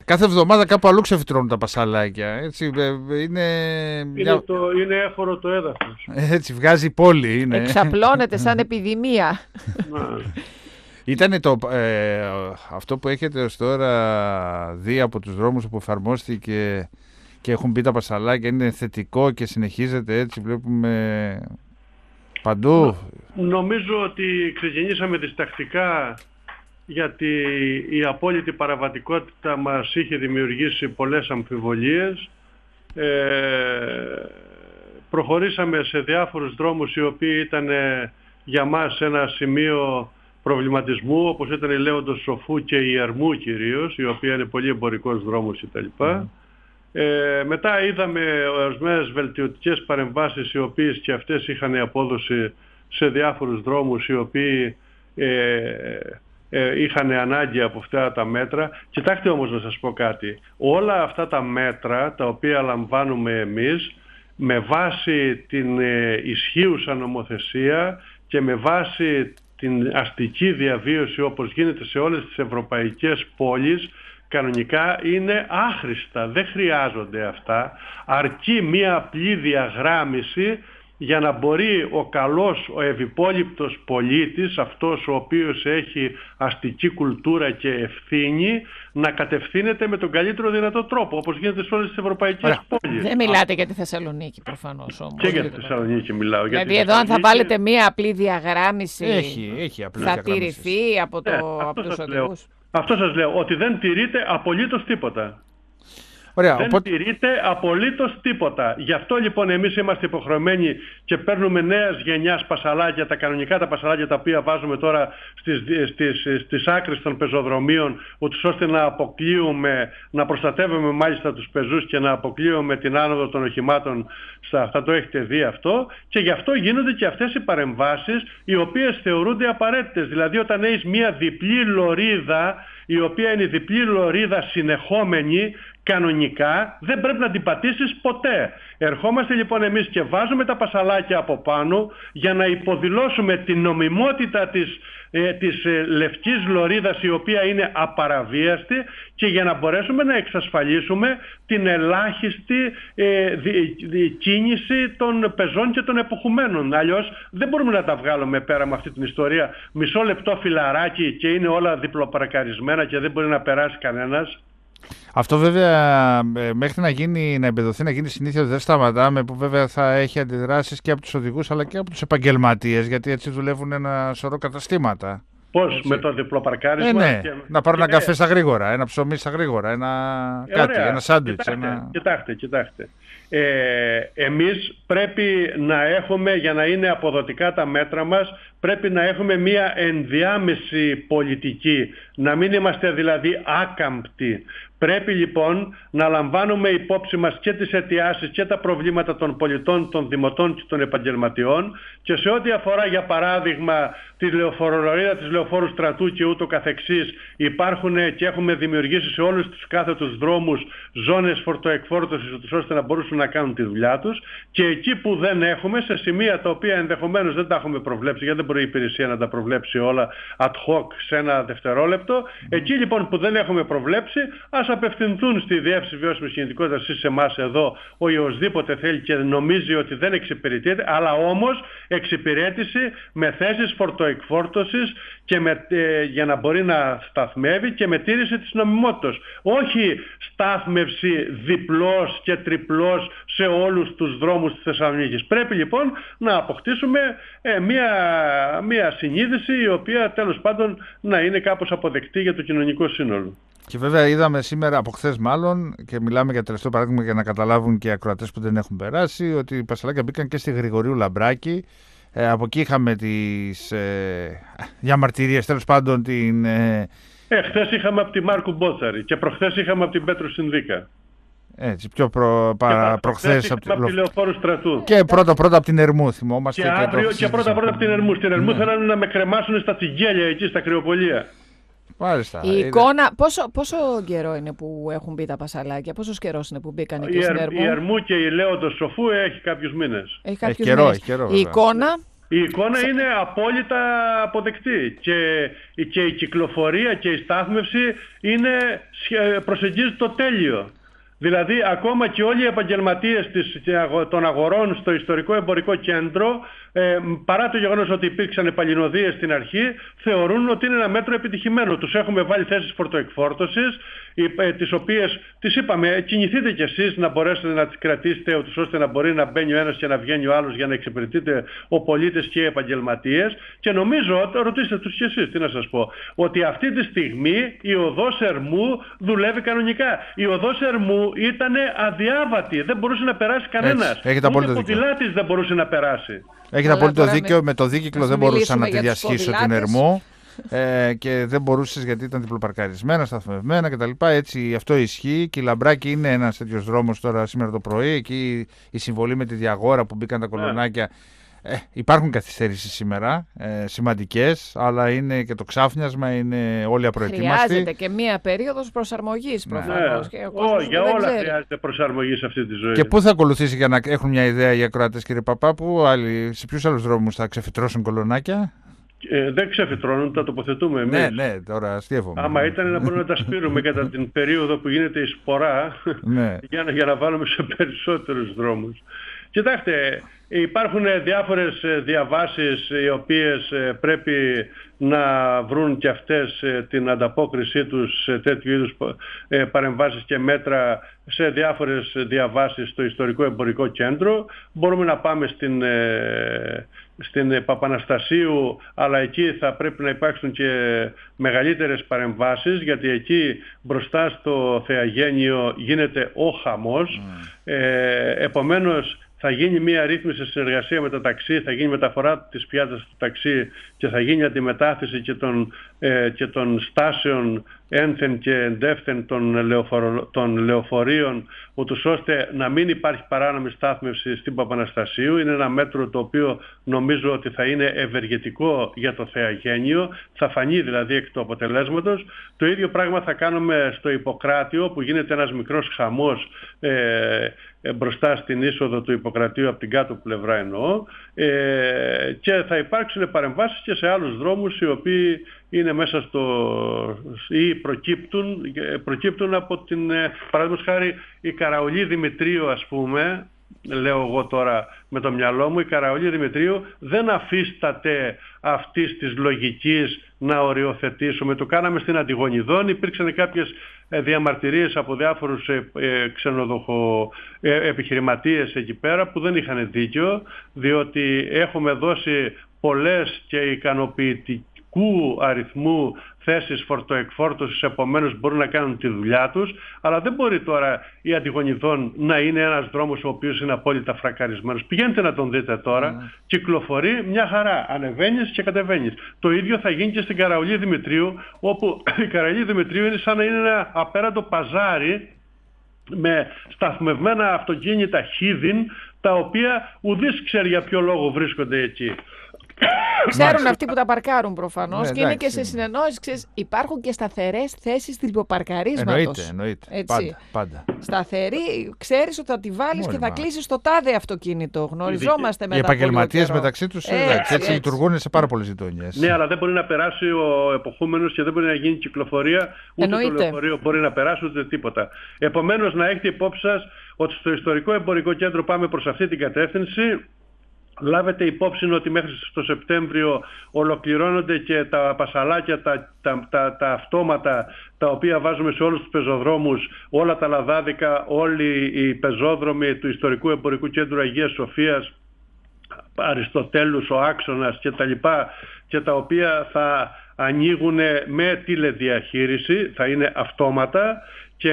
κάθε εβδομάδα κάπου αλλού ξεφυτρώνουν τα πασαλάκια. Έτσι, είναι έφορο το έδαφος. Έτσι, βγάζει η πόλη. Είναι. Εξαπλώνεται σαν επιδημία. Ήτανε αυτό που έχετε ως τώρα δει από τους δρόμους που εφαρμόστηκε και έχουν μπει τα πασαλάκια, είναι θετικό και συνεχίζεται έτσι, βλέπουμε παντού. Νομίζω ότι ξεκινήσαμε διστακτικά, γιατί η απόλυτη παραβατικότητα μας είχε δημιουργήσει πολλές αμφιβολίες. Προχωρήσαμε σε διάφορους δρόμους οι οποίοι ήταν για μας ένα σημείο προβληματισμού, όπως ήταν η Λέοντος Σοφού και η Ερμού κυρίως, η οποία είναι πολύ εμπορικός δρόμος κτλ. Μετά είδαμε ορισμένες βελτιωτικές παρεμβάσεις, οι οποίες και αυτές είχαν απόδοση σε διάφορους δρόμους οι οποίοι είχαν ανάγκη από αυτά τα μέτρα. Κοιτάξτε όμως να σας πω κάτι. Όλα αυτά τα μέτρα τα οποία λαμβάνουμε εμείς με βάση την ισχύουσα νομοθεσία και με βάση την αστική διαβίωση όπως γίνεται σε όλες τις ευρωπαϊκές πόλεις, κανονικά είναι άχρηστα, δεν χρειάζονται αυτά. Αρκεί μία απλή διαγράμμιση για να μπορεί ο καλός, ο ευυπόληπτος πολίτης, αυτός ο οποίος έχει αστική κουλτούρα και ευθύνη, να κατευθύνεται με τον καλύτερο δυνατό τρόπο, όπως γίνεται σε όλες τις ευρωπαϊκές πόλεις. Δεν μιλάτε για τη Θεσσαλονίκη προφανώς όμως. Και για τη Θεσσαλονίκη μιλάω. Δηλαδή εδώ αν θα βάλετε μία απλή διαγράμμιση, έχει απλή θα τηρηθεί από τους οδηγούς. Αυτό σας λέω, ότι δεν τηρείται απολύτως τίποτα. Ωραία, δεν τηρείται απολύτως τίποτα. Γι' αυτό λοιπόν εμείς είμαστε υποχρεωμένοι και παίρνουμε νέας γενιάς πασαλάκια, τα κανονικά τα πασαλάκια τα οποία βάζουμε τώρα στις άκρες των πεζοδρομίων, ούτως ώστε να αποκλείουμε, να προστατεύουμε μάλιστα τους πεζούς και να αποκλείουμε την άνοδο των οχημάτων. Θα το έχετε δει αυτό, και γι' αυτό γίνονται και αυτές οι παρεμβάσεις οι οποίες θεωρούνται απαραίτητες. Δηλαδή όταν έχεις μια διπλή λωρίδα, η οποία είναι διπλή λωρίδα συνεχόμενη, κανονικά δεν πρέπει να την πατήσεις ποτέ. Ερχόμαστε λοιπόν εμείς και βάζουμε τα πασαλάκια από πάνω για να υποδηλώσουμε την νομιμότητα της λευκής λωρίδας, η οποία είναι απαραβίαστη, και για να μπορέσουμε να εξασφαλίσουμε την ελάχιστη κίνηση των πεζών και των εποχουμένων. Αλλιώς δεν μπορούμε να τα βγάλουμε πέρα με αυτή την ιστορία. Μισό λεπτό φιλαράκι και είναι όλα διπλοπαρκαρισμένα και δεν μπορεί να περάσει κανένας. Αυτό βέβαια μέχρι να εμπεδοθεί, να γίνει συνήθεια, δεν σταματάμε, που βέβαια θα έχει αντιδράσεις και από τους οδηγούς αλλά και από τους επαγγελματίες, γιατί έτσι δουλεύουν ένα σωρό καταστήματα. Πώς, έτσι, με το διπλοπαρκάρισμα? Ναι, να πάρουν ένα καφέ στα γρήγορα, ένα ψωμί στα γρήγορα, ένα σάντουιτς. Κοιτάξτε. Εμείς πρέπει να έχουμε, για να είναι αποδοτικά τα μέτρα μας, πρέπει να έχουμε μια ενδιάμεση πολιτική, να μην είμαστε δηλαδή άκαμπτοι. Πρέπει λοιπόν να λαμβάνουμε υπόψη μας και τις αιτιάσεις και τα προβλήματα των πολιτών, των δημοτών και των επαγγελματιών, και σε ό,τι αφορά για παράδειγμα τη λεωφορολωρίδα της Λεωφόρου Στρατού και ούτω καθεξής, υπάρχουν και έχουμε δημιουργήσει σε όλους τους κάθετους δρόμους ζώνες φορτοεκφόρτωσης, ώστε να μπορούσαν να κάνουν τη δουλειά τους, και εκεί που δεν έχουμε, σε σημεία τα οποία ενδεχομένως δεν τα έχουμε προβλέψει, γιατί δεν μπορεί η υπηρεσία να τα προβλέψει όλα ad hoc σε ένα δευτερόλεπτο, εκεί λοιπόν που δεν έχουμε προβλέψει, ας απευθυνθούν στη Διεύθυνση Βιώσιμης Κινητικότητας ή σε εμάς εδώ, οποιοσδήποτε θέλει και νομίζει ότι δεν εξυπηρετείται, αλλά όμως εξυπηρέτηση με θέσεις φορτοεκφόρτωσης και για να μπορεί να σταθμεύει και με τήρηση της νομιμότητας. Όχι στάθμευση διπλός και τριπλός σε όλους τους δρόμους της Θεσσαλονίκης. Πρέπει λοιπόν να αποκτήσουμε μια συνείδηση η οποία τέλος πάντων να είναι κάπως αποδεκτή για το κοινωνικό σύνολο. Και βέβαια είδαμε σήμερα, από χθες μάλλον, και μιλάμε για τελευταίο παράδειγμα για να καταλάβουν και οι ακροατές που δεν έχουν περάσει, ότι οι πασαλάκια μπήκαν και στη Γρηγορίου Λαμπράκη. Από εκεί είχαμε τις διαμαρτυρίες, τέλος πάντων χθες είχαμε από τη Μάρκου Μπότσαρη και προχθές είχαμε από την Πέτρο Συνδίκα. Έτσι, πιο προχθές από τη Λεωφόρου Στρατού. Και πρώτα από την Ερμού, θυμόμαστε. Και αύριο και πρώτα από την Ερμού. Στην Ερμού θέλανε να με κρεμάσουν στα τσιγγέλια εκεί, στα κρυοπολία. Μάλιστα. Η εικόνα, πόσο καιρό είναι που έχουν μπει τα πασαλάκια, πόσος καιρός είναι που μπήκαν εκεί στην Ερμού? Η Ερμού και η Λέοντος Σοφού έχει κάποιους μήνες. Έχει καιρό. Βέβαια. Η εικόνα. Η εικόνα είναι απόλυτα αποδεκτή και η κυκλοφορία και η στάθμευση προσεγγίζει το τέλειο. Δηλαδή ακόμα και όλοι οι επαγγελματίες των αγορών στο ιστορικό εμπορικό κέντρο, παρά το γεγονός ότι υπήρξαν επαλληνοδίες στην αρχή, θεωρούν ότι είναι ένα μέτρο επιτυχημένο. Τους έχουμε βάλει θέσεις φορτοεκφόρτωσης, τις οποίες τις είπαμε, κινηθείτε κι εσείς να μπορέσετε να τις κρατήσετε, ώστε να μπορεί να μπαίνει ο ένας και να βγαίνει ο άλλος για να εξυπηρετείτε ο πολίτες και οι επαγγελματίες. Και νομίζω, ρωτήστε τους κι εσείς, τι να σας πω, ότι αυτή τη στιγμή η οδός Ερμού δουλεύει κανονικά. Η οδός Ερμού ήταν αδιάβατη, δεν μπορούσε να περάσει κανένας. Ούτε ποδηλάτης δεν μπορούσε να περάσει. Έχετε απόλυτο δίκιο. Με το δίκυκλο δεν μπορούσα να τη διασχίσω την Ερμού. Και δεν μπορούσες γιατί ήταν διπλοπαρκαρισμένα, σταθμευμένα κτλ. Έτσι αυτό ισχύει. Και η Λαμπράκη είναι ένας τέτοιος δρόμος τώρα σήμερα το πρωί. Εκεί η συμβολή με τη Διαγόρα που μπήκαν τα κολονάκια. Υπάρχουν καθυστερήσεις σήμερα, σημαντικές, αλλά είναι και το ξάφνιασμα, είναι όλοι απροετοίμαστοι. Χρειάζεται και μία περίοδος προσαρμογής προφανώς. Για όλα χρειάζεται προσαρμογή σε αυτή τη ζωή. Και πού θα ακολουθήσει για να έχουν μια ιδέα οι ακροατές, κύριε Παπάπου, σε ποιους άλλους δρόμους θα ξεφυτρώσουν κολονάκια? Δεν ξεφυτρώνουν, τα τοποθετούμε εμείς. Ναι, τώρα αστείευομαι. Άμα ήταν να μπορούμε να τα σπείρουμε κατά την περίοδο που γίνεται η σπορά, για να βάλουμε σε περισσότερους δρόμους. Κοιτάξτε, υπάρχουν διάφορες διαβάσεις οι οποίες πρέπει να βρουν και αυτές την ανταπόκρισή τους σε τέτοιου είδους παρεμβάσεις και μέτρα σε διάφορες διαβάσεις στο ιστορικό εμπορικό κέντρο. Μπορούμε να πάμε στην Παπαναστασίου, αλλά εκεί θα πρέπει να υπάρξουν και μεγαλύτερες παρεμβάσεις, γιατί εκεί μπροστά στο Θεαγένιο γίνεται ο χαμός. Επομένως θα γίνει μια ρύθμιση σε συνεργασία με τα ταξί, θα γίνει μεταφορά της πιάτας του ταξί και θα γίνει αντιμετάθεση και των στάσεων ένθεν και εντεύθεν των λεωφορείων, ούτως ώστε να μην υπάρχει παράνομη στάθμευση στην Παπαναστασίου. Είναι ένα μέτρο το οποίο νομίζω ότι θα είναι ευεργετικό για το Θεαγένιο, θα φανεί δηλαδή εκ του αποτελέσματος. Το ίδιο πράγμα θα κάνουμε στο Ιπποκράτιο, που γίνεται ένας μικρός χαμός μπροστά στην είσοδο του Ιπποκρατίου από την κάτω πλευρά εννοώ, και θα υπάρξουν παρεμβάσεις και σε άλλους δρόμους οι οποίοι είναι μέσα ή προκύπτουν από την, παραδείγματος χάρη, η Καραολή Δημητρίου, ας πούμε, λέω εγώ τώρα με το μυαλό μου, η Καραολή Δημητρίου δεν αφίσταται αυτής της λογικής να οριοθετήσουμε. Το κάναμε στην Αντιγονιδών, υπήρξαν κάποιες διαμαρτυρίες από διάφορους επιχειρηματίες εκεί πέρα που δεν είχαν δίκιο, διότι έχουμε δώσει πολλές και ικανοποιητικού αριθμού θέσεις φορτοεκφόρτωσης, επομένως μπορούν να κάνουν τη δουλειά τους, αλλά δεν μπορεί τώρα η Αντιγονιδών να είναι ένας δρόμος ο οποίος είναι απόλυτα φρακαρισμένος. Πηγαίνετε να τον δείτε τώρα, κυκλοφορεί μια χαρά, ανεβαίνεις και κατεβαίνεις. Το ίδιο θα γίνει και στην Καραολή Δημητρίου, όπου η Καραολή Δημητρίου είναι σαν να είναι ένα απέραντο παζάρι με σταθμευμένα αυτοκίνητα χίδιν, τα οποία ουδής ξέρει για ποιο λόγο βρίσκονται εκεί. Ξέρουν αυτοί που τα παρκάρουν προφανώς, και είναι και σε συνεννόηση. Υπάρχουν και σταθερές θέσεις τυποπαρκαρίσματος. Εννοείται. Πάντα. Σταθερή, ξέρεις ότι θα τη βάλεις και θα κλείσεις το τάδε αυτοκίνητο. Γνωριζόμαστε μετά. Οι επαγγελματίες μεταξύ τους έτσι λειτουργούν σε πάρα πολλές γειτονιές. Ναι, αλλά δεν μπορεί να περάσει ο εποχούμενος και δεν μπορεί να γίνει κυκλοφορία, ούτε το λεωφορείο μπορεί να περάσει, ούτε τίποτα. Επομένως, να έχετε υπόψη σας ότι στο ιστορικό εμπορικό κέντρο πάμε προς αυτή την κατεύθυνση. Λάβετε υπόψη ότι μέχρι στο Σεπτέμβριο ολοκληρώνονται και τα πασαλάκια, τα αυτόματα, τα οποία βάζουμε σε όλους τους πεζοδρόμους, όλα τα λαδάδικα, όλοι οι πεζόδρομοι του ιστορικού εμπορικού κέντρου Αγίας Σοφίας, Αριστοτέλους, ο Άξονας κτλ., και τα οποία θα ανοίγουν με τηλεδιαχείριση, θα είναι αυτόματα. Και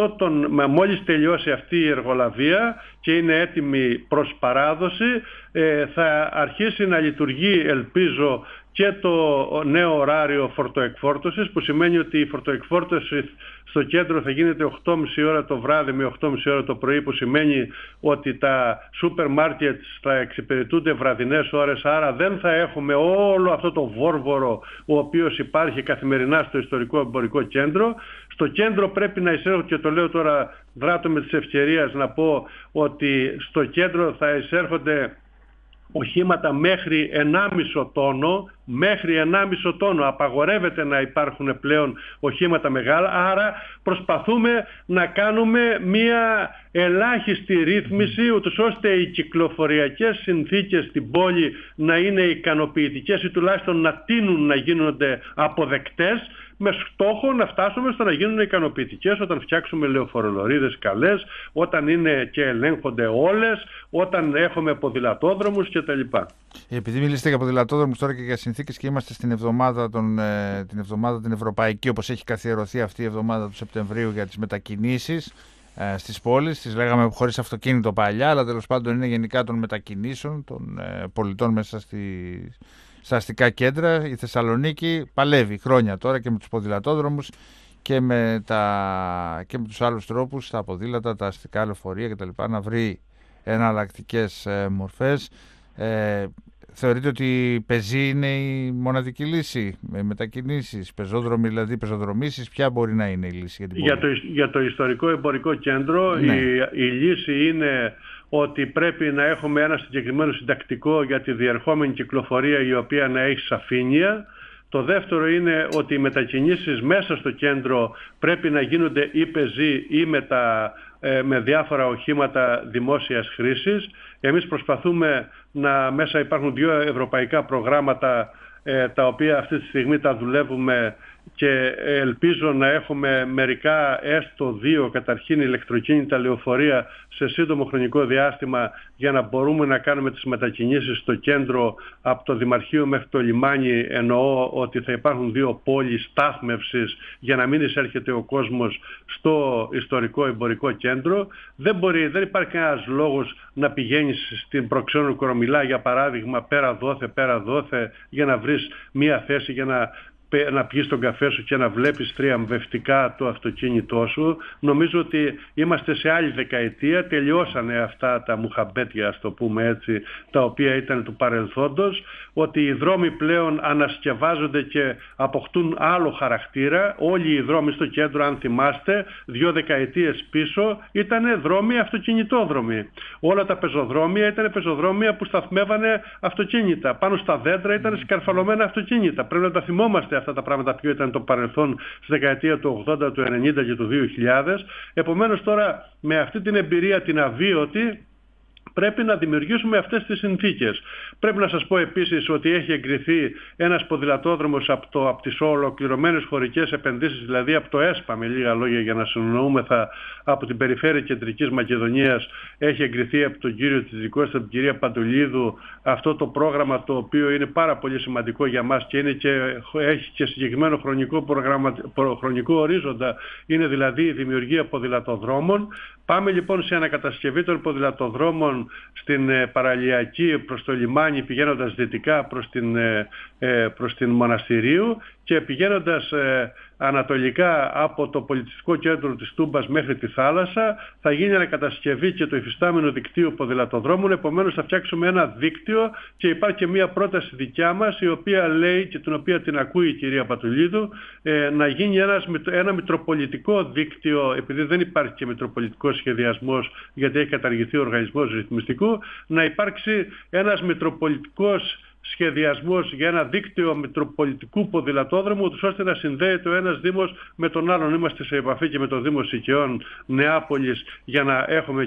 μόλις τελειώσει αυτή η εργολαβία και είναι έτοιμη προς παράδοση, θα αρχίσει να λειτουργεί, ελπίζω, και το νέο ωράριο φορτοεκφόρτωσης, που σημαίνει ότι η φορτοεκφόρτωση στο κέντρο θα γίνεται 8.30 ώρα το βράδυ με 8.30 ώρα το πρωί, που σημαίνει ότι τα σούπερ μάρκετ θα εξυπηρετούνται βραδινές ώρες, άρα δεν θα έχουμε όλο αυτό το βόρβορο ο οποίος υπάρχει καθημερινά στο ιστορικό εμπορικό κέντρο. Στο κέντρο πρέπει να εισέρχονται, και το λέω τώρα, δράτω με τις ευκαιρίες να πω ότι στο κέντρο θα εισέρχονται οχήματα μέχρι 1,5 τόνο, μέχρι 1,5 τόνο. Απαγορεύεται να υπάρχουν πλέον οχήματα μεγάλα, άρα προσπαθούμε να κάνουμε μία ελάχιστη ρύθμιση, ούτως ώστε οι κυκλοφοριακές συνθήκες στην πόλη να είναι ικανοποιητικές ή τουλάχιστον να τείνουν να γίνονται αποδεκτές, με στόχο να φτάσουμε στο να γίνουν ικανοποιητικές όταν φτιάξουμε λεωφορολωρίδες καλές, όταν είναι και ελέγχονται όλες, όταν έχουμε ποδηλατόδρομους κτλ. Επειδή μιλήσετε για ποδηλατόδρομους τώρα και για συνθήκες και είμαστε στην εβδομάδα, την ευρωπαϊκή, όπως έχει καθιερωθεί αυτή η εβδομάδα του Σεπτεμβρίου για τις μετακινήσεις στις πόλεις, τις λέγαμε χωρίς αυτοκίνητο παλιά, αλλά τέλος πάντων είναι γενικά των μετακινήσεων των πολιτών μέσα στα αστικά κέντρα. Η Θεσσαλονίκη παλεύει χρόνια τώρα και με τους ποδηλατόδρομους και με τους άλλους τρόπους, τα ποδήλατα, τα αστικά λεωφορεία κτλ. Να βρει εναλλακτικές μορφές. Θεωρείτε ότι η πεζή είναι η μοναδική λύση με μετακινήσεις, πεζόδρομοι, δηλαδή πεζοδρομήσεις, ποια μπορεί να είναι η λύση για την πόλη? Για το ιστορικό εμπορικό κέντρο, ναι, η λύση είναι ότι πρέπει να έχουμε ένα συγκεκριμένο συντακτικό για τη διερχόμενη κυκλοφορία, η οποία να έχει σαφήνεια. Το δεύτερο είναι ότι οι μετακινήσεις μέσα στο κέντρο πρέπει να γίνονται ή πεζοί ή με διάφορα οχήματα δημόσιας χρήσης. Εμείς προσπαθούμε μέσα υπάρχουν 2 ευρωπαϊκά προγράμματα τα οποία αυτή τη στιγμή τα δουλεύουμε και ελπίζω να έχουμε μερικά, έστω 2 καταρχήν ηλεκτροκίνητα λεωφορεία σε σύντομο χρονικό διάστημα, για να μπορούμε να κάνουμε τις μετακινήσεις στο κέντρο από το Δημαρχείο μέχρι το λιμάνι. Εννοώ ότι θα υπάρχουν 2 πόλεις στάθμευσης για να μην εισέρχεται ο κόσμος στο ιστορικό εμπορικό κέντρο. Δεν υπάρχει κανένας λόγος να πηγαίνεις στην Προξένου Κορομιλά, για παράδειγμα, πέρα δόθε για να βρεις μία θέση για να πιεις τον καφέ σου και να βλέπεις τριαμβευτικά το αυτοκίνητό σου. Νομίζω ότι είμαστε σε άλλη δεκαετία, τελειώσανε αυτά τα μουχαμπέτια, ας το πούμε έτσι, τα οποία ήταν του παρελθόντος, ότι οι δρόμοι πλέον ανασκευάζονται και αποκτούν άλλο χαρακτήρα. Όλοι οι δρόμοι στο κέντρο, αν θυμάστε, 2 δεκαετίες πίσω ήταν δρόμοι αυτοκινητόδρομοι. Όλα τα πεζοδρόμια ήταν πεζοδρόμια που σταθμεύανε αυτοκίνητα. Πάνω στα δέντρα ήταν σκαρφαλωμένα αυτοκίνητα. Πρέπει να τα θυμόμαστε αυτά τα πράγματα, ποιο ήταν το παρελθόν στη δεκαετία του 80, του 90 και του 2000. Επομένως τώρα με αυτή την εμπειρία την αβίωτη πρέπει να δημιουργήσουμε αυτές τις συνθήκες. Πρέπει να σας πω επίσης ότι έχει εγκριθεί ένας ποδηλατόδρομος από τις ολοκληρωμένες χωρικές επενδύσεις, δηλαδή από το ΕΣΠΑ, με λίγα λόγια για να συνονοούμεθα, από την περιφέρεια Κεντρικής Μακεδονίας. Έχει εγκριθεί από τον κύριο Τσιτζικώστα, από την κυρία Παντολίδου, αυτό το πρόγραμμα, το οποίο είναι πάρα πολύ σημαντικό για μας και έχει και συγκεκριμένο χρονικό ορίζοντα, είναι δηλαδή η δημιουργία ποδηλατοδρόμων. Πάμε λοιπόν σε ανακατασκευή των ποδηλατοδρόμων στην παραλιακή προς το λιμάνι, πηγαίνοντας δυτικά προς την Μοναστηρίου, και πηγαίνοντας ανατολικά από το πολιτιστικό κέντρο της Τούμπας μέχρι τη θάλασσα θα γίνει ανακατασκευή και το υφιστάμενο δικτύο ποδηλατοδρόμων. Επομένως θα φτιάξουμε ένα δίκτυο και υπάρχει και μια πρόταση δικιά μας, η οποία λέει και την οποία την ακούει η κυρία Πατουλίδου, να γίνει ένα μητροπολιτικό δίκτυο, επειδή δεν υπάρχει και μητροπολιτικός σχεδιασμός γιατί έχει καταργηθεί ο οργανισμός ρυθμιστικού, να υπάρξει ένας μητροπολιτικός σχεδιασμός για ένα δίκτυο μητροπολιτικού ποδηλατόδρομου, ώστε να συνδέεται ο ένας δήμος με τον άλλον. Είμαστε σε επαφή και με το Δήμο Σικαιών Νεάπολης για να έχουμε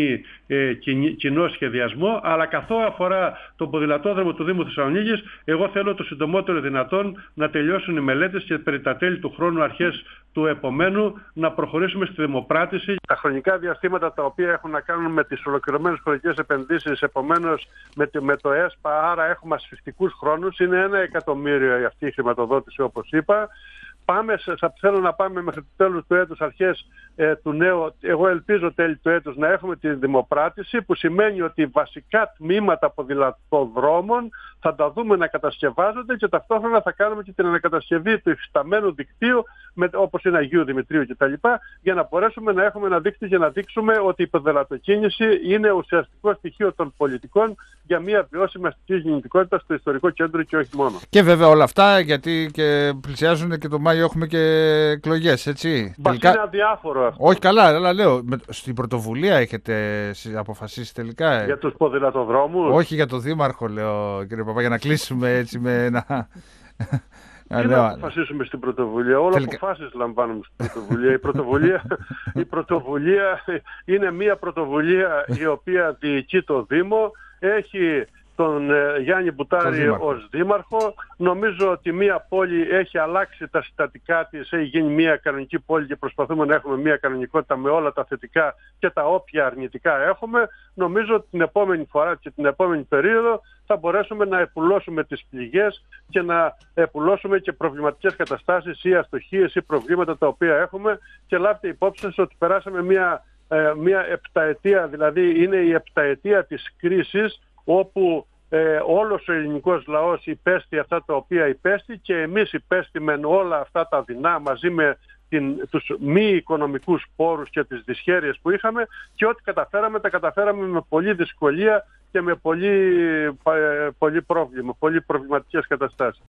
κοινό σχεδιασμό, αλλά καθώς αφορά τον ποδηλατόδρομο του Δήμου Θεσσαλονίκης, εγώ θέλω το συντομότερο δυνατόν να τελειώσουν οι μελέτες και περί τα τέλη του χρόνου, αρχές του επομένου, να προχωρήσουμε στη δημοπράτηση. Τα χρονικά διαστήματα τα οποία έχουν να κάνουν με τις ολοκληρωμένες χωρικές επενδύσεις, επομένως με το ΕΣΠΑ, άρα έχουμε ασφιχτικούς χρόνους, είναι 1 εκατομμύριο αυτή η χρηματοδότηση, όπως είπα. Θέλω να πάμε μέχρι το τέλος του έτους, αρχές του νέου, εγώ ελπίζω τέλη του έτους, να έχουμε τη δημοπράτηση, που σημαίνει ότι βασικά τμήματα ποδηλατοδρόμων θα τα δούμε να κατασκευάζονται και ταυτόχρονα θα κάνουμε και την ανακατασκευή του υφισταμένου δικτύου, όπως είναι Αγίου Δημητρίου κτλ., για να μπορέσουμε να έχουμε ένα δίκτυο και να δείξουμε ότι η ποδηλατοκίνηση είναι ουσιαστικό στοιχείο των πολιτικών για μια βιώσιμη αστική κινητικότητα στο ιστορικό κέντρο και όχι μόνο. Και βέβαια όλα αυτά γιατί και πλησιάζουν και το Μάιο Μάιο έχουμε και εκλογές, έτσι. Τελικά... είναι αδιάφορο αυτό. Όχι, καλά, αλλά λέω, στην πρωτοβουλία έχετε αποφασίσει τελικά. Για τους ποδηλατοδρόμους. Όχι για το Δήμαρχο, λέω, κύριε Παπά, για να κλείσουμε έτσι με ένα... Τι να αποφασίσουμε στην πρωτοβουλία, όλα αποφάσεις λαμβάνουμε στην πρωτοβουλία. Η πρωτοβουλία είναι μια πρωτοβουλία η οποία διοικεί το Δήμο, έχει τον Γιάννη Μπουτάρη ως δήμαρχο. Νομίζω ότι μια πόλη έχει αλλάξει τα συστατικά της, έχει γίνει μια κανονική πόλη και προσπαθούμε να έχουμε μια κανονικότητα με όλα τα θετικά και τα όποια αρνητικά έχουμε. Νομίζω ότι την επόμενη φορά και την επόμενη περίοδο θα μπορέσουμε να επουλώσουμε τις πληγές και να επουλώσουμε και προβληματικές καταστάσεις ή αστοχίες ή προβλήματα τα οποία έχουμε, και λάβετε υπόψη σας ότι περάσαμε μια επταετία, δηλαδή είναι η επταετία της κρίσης, όπου όλος ο ελληνικός λαός υπέστη αυτά τα οποία υπέστη και εμείς υπέστημεν όλα αυτά τα δεινά μαζί με τους μη οικονομικούς πόρους και τις δυσχέρειες που είχαμε, και ό,τι καταφέραμε τα καταφέραμε με πολλή δυσκολία και με πολύ πρόβλημα, πολύ προβληματικές καταστάσεις.